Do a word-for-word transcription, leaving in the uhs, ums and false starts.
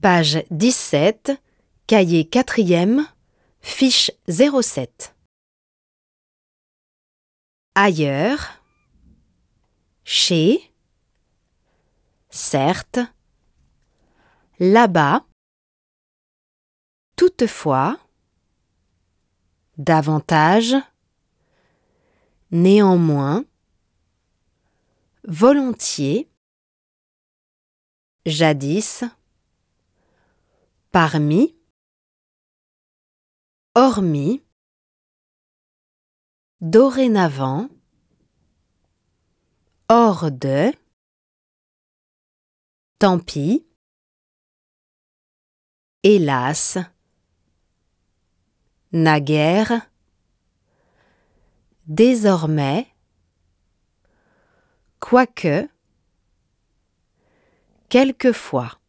Page dix-sept, cahier quatrième, fiche zéro sept. Ailleurs, chez, certes, là-bas, toutefois, davantage, néanmoins, volontiers, jadis, parmi, hormis, dorénavant, hors de, tant pis, hélas, naguère, désormais, quoique, quelquefois.